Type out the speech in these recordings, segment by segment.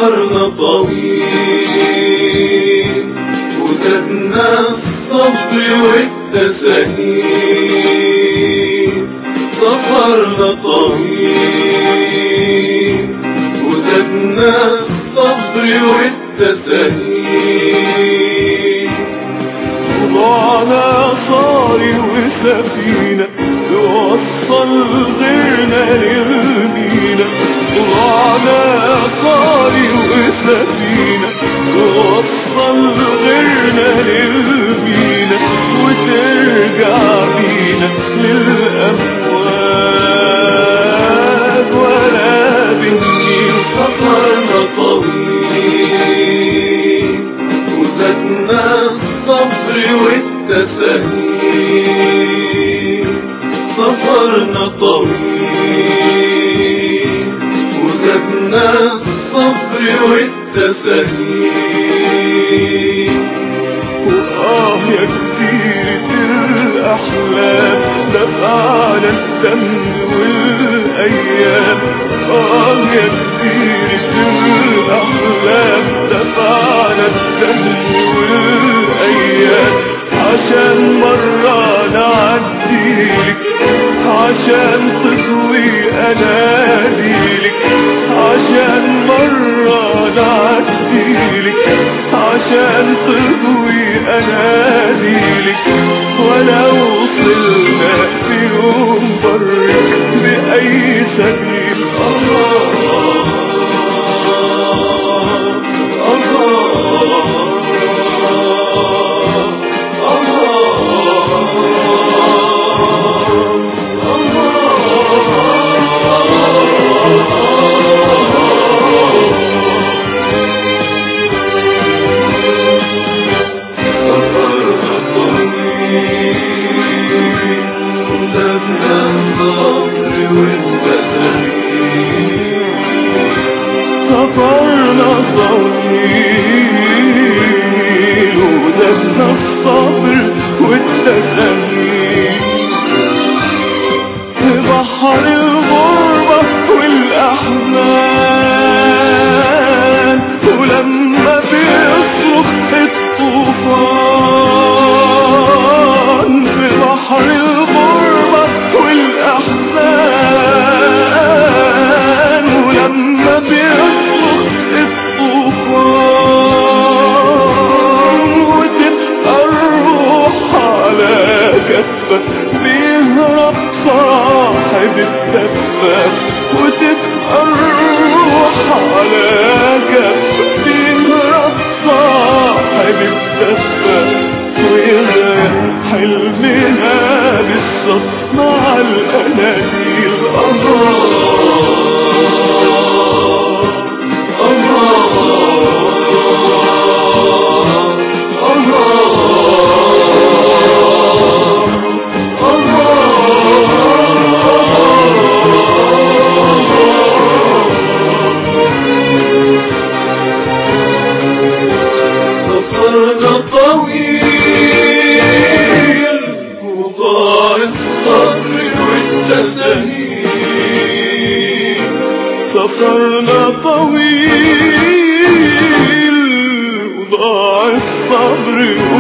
سفرنا طويل وزادنا الصبر والتساهيل. سفرنا طويل وزادنا الصبر والتساهيل. وضعنا صاري وسفينة توصل غيرنا للمينا. وضعنا صاري وسفينة توصل غيرنا للمينا وترجع بينا للأمواج ولا بالنيل. سفرنا طويل وزادنا الصبر والتساهيل. سفرنا طويل وزادنا الصبر والتساهيل. يا كتيرة الأحلام دفعنا الدم والأيام. يا كتيرة الأحلام دفعنا الدم والأيام. عشان مرة نعديلك عشان تضوي أناديلك. عشان مرة نعديلك عشان تضوي أناديلك. ولو وصلنا في يوم برك بأي سبيل. سفرنا طويل وزادنا الصبر والتساهيل. في بحر الغربة والأحزان ولما بيصرخ الطوفان. في بحر الغربة والأحزان ولما بيصرخ الطوفان وتبقى الروح على كفة بيهرب صاحب الدفة. وتبقى الروح على كفة بيهرب صاحب الدفة. ويغرق حلمنا بالصف مع الأناديل. سفرنا طويل وضاع الصبر والتساهيل. سفرنا طويل وضاع الصبر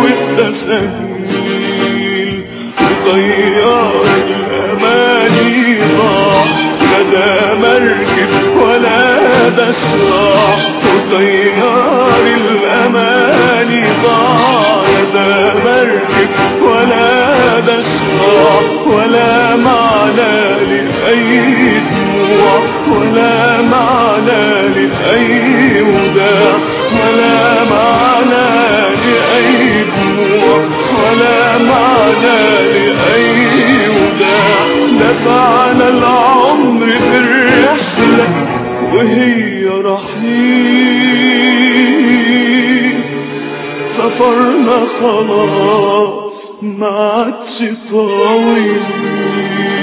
والتساهيل. وطيار الأماني ضاع لا ده مركب ولا ده سراح. وطيار الأماني ضاع لا ده مركب ولا ده سراح. ولا معنى لأي دموع ولا معنى لأي وداع. ولا معنى لأي دموع ولا معنى لأي وداع. دفعنا العمر في الرحلة وهي رحيل. سفرنا خلاص ما عادش طويل.